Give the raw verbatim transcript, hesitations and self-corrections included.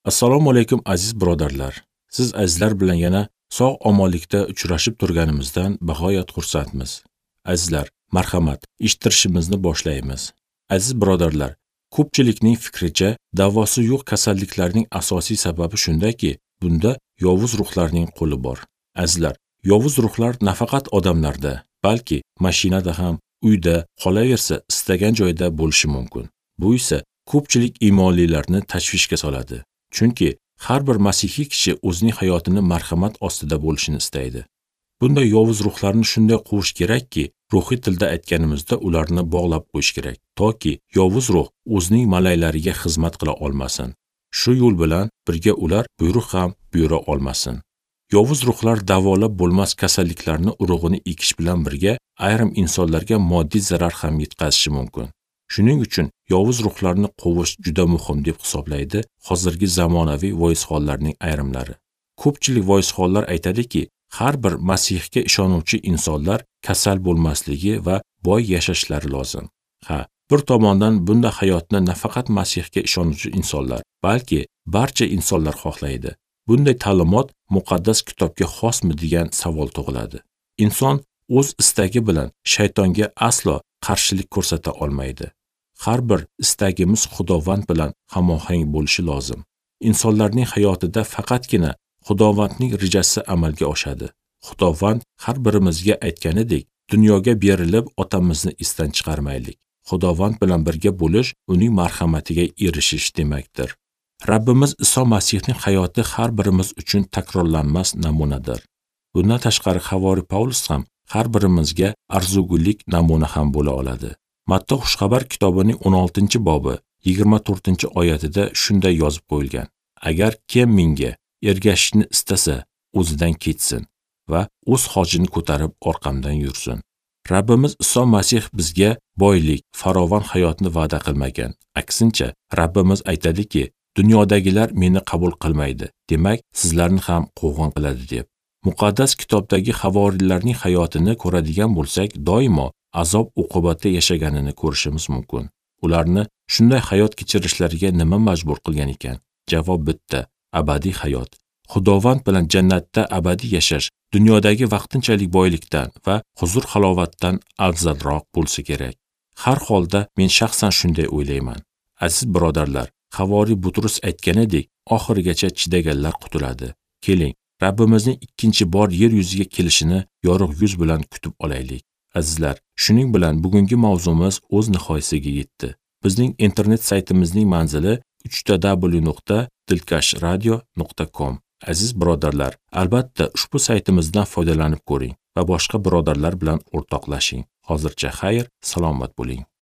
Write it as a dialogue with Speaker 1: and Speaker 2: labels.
Speaker 1: Assalomu alaykum aziz birodarlar. Siz azizlar bilan yana sog'-omonlikda uchrashib turganimizdan bag'oyat xursandmiz. Azizlar, marhamat, eshittirishimizni boshlaymiz. Aziz birodarlar, ko'pchilikning fikricha davosi yo'q kasalliklarning asosiy sababi shundaki, bunda yovuz ruhlarning qo'li bor. Azizlar, yovuz ruhlar nafaqat odamlarda, balki mashinada ham, uyda, qolaversa istagan joyda bo'lishi mumkin. Bu esa ko'pchilik iymonlilarni tashvishga soladi. Chunki har bir masihiy kishi o'zining hayotini marhamat ostida bo'lishini istaydi. Bunday yovuz ruhlarni shunday quvish kerakki, ruhiy tilda aytganimizda ularni bog'lab qo'yish kerak, toki yovuz ruh o'zining malaylariga xizmat qila olmasin. Shu yo'l bilan birga ular buyruq ham buyura olmasin. Yovuz ruhlar davolab bo'lmas kasalliklarni urug'ini ekish bilan birga ayrim insonlarga moddiy zarar ham yetkazishi mumkin. Shuning uchun yovuz ruhlarni qovish juda muhim deb hisoblaydi hozirgi zamonaviy voizxonlarning ayrimlari. Ko'pchilik voizxonlar aytadiki, har bir masihga ishonuvchi insonlar kasal bo'lmasligi va boy yashashlari lozim. Ha, bir tomondan bunda hayotni nafaqat masihga ishonuvchi insonlar, balki barcha insonlar xohlaydi. Bunday ta'limot muqaddas kitobga xosmi degan savol tug'iladi. Inson o'z istagi bilan shaytonga aslo qarshilik ko'rsata olmaydi. Har bir istagimiz Xudovand bilan hamohang bo'lishi lozim. Insonlarning hayotida faqatgina Xudovandning rejasi amalga oshadi. Xudovand har birimizga aytganidek, dunyoga berilib otamizni esdan chiqarmaylik. Xudovand bilan birga bo'lish uning marhamatiga erishish demakdir. Rabbimiz Iso Masihning hayoti har birimiz uchun takrorlanmas namunadir. Bundan tashqari Havoriy Paulus ham har birimizga arzugulik namuna ham bo'la oladi. Matta xushxabar kitobining o'n oltinchi bobi yigirma to'rtinchi oyatida shunday yozib qo'yilgan: Agar kim menga ergashishni istasa, o'zidan ketsin va o'z hojini ko'tarib orqamdan yursin. Rabbimiz Iso Masih bizga boylik, farovon hayotni va'da qilmagan. Aksincha, Rabbimiz aytadiki, dunyodagilar meni qabul qilmaydi, demak, sizlarni ham quvg'in qiladi deb. Muqaddas kitobdagi havoriylarning hayotini ko'radigan bo'lsak, doimo azob uqubatda yashaganini ko'rishimiz mumkin. Ularni shunday hayot kechirishlariga nima majbur qilgan ekan? Javob bitta: abadiy hayot. Xudovand bilan jannatda abadiy yashash dunyodagi vaqtinchalik boylikdan va huzur halovatdan afzalroq bo'lsa kerak. Har holda men shaxsan shunday o'ylayman. Aziz birodarlar, Havoriy Butrus aytganidek, oxirigacha chidaganlar qutuladi. Keling, Rabbimizning ikkinchi bor yer yuziga kelishini yorug' yuz bilan kutib olaylik. Azizlar, shuning bilan bugungi mavzumiz o'z nihoyasiga yetdi. Bizning internet saytimizning manzili uch w nuqta dilkash radio nuqta com. Aziz birodarlar, albatta ushbu saytimizdan foydalanib ko'ring va boshqa birodarlar bilan o'rtoqlashing. Hozircha xayr, salomat bo'ling.